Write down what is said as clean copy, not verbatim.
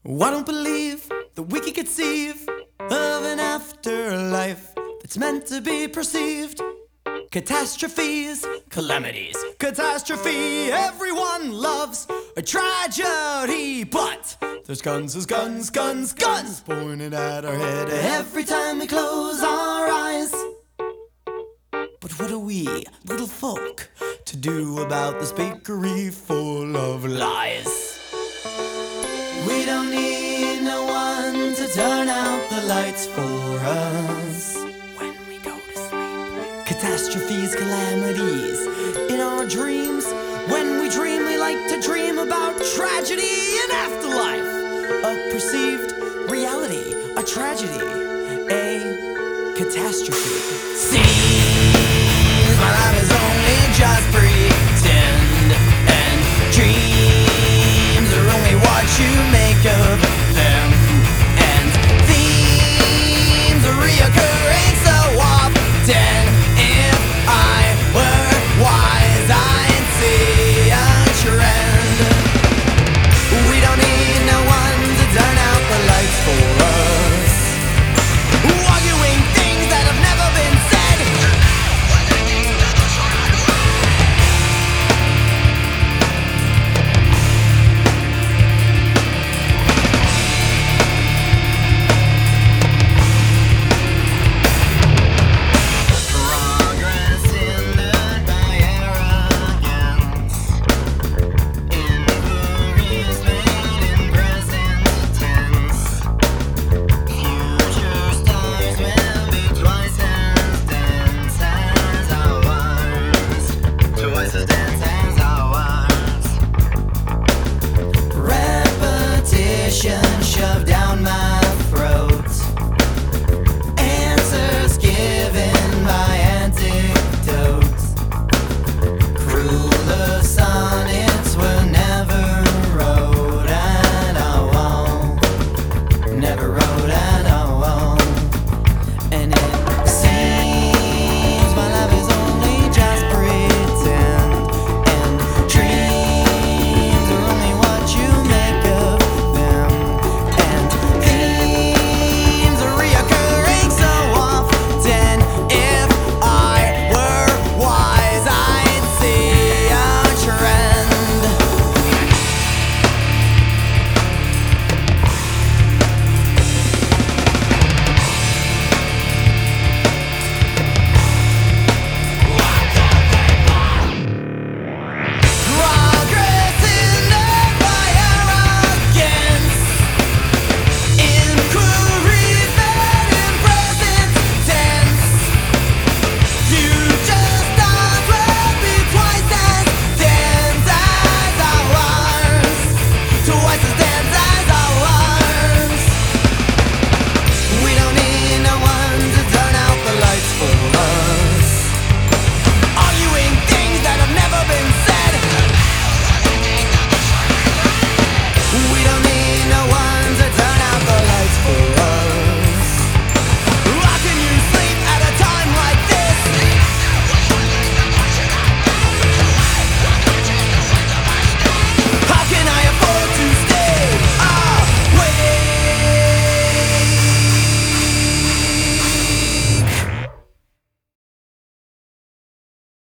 I don't believe that we can conceive of an afterlife that's meant to be perceived. Catastrophes, calamities, catastrophe. Everyone loves a tragedy, but there's guns pointing at our head every time we close our eyes. But what are we, little folk, to do about this bakery full of lies? We don't need no one to turn out the lights for us when we go to sleep. Catastrophes, calamities in our dreams. When we dream, we like to dream about tragedy and afterlife. A perceived reality, a tragedy, a catastrophe. See?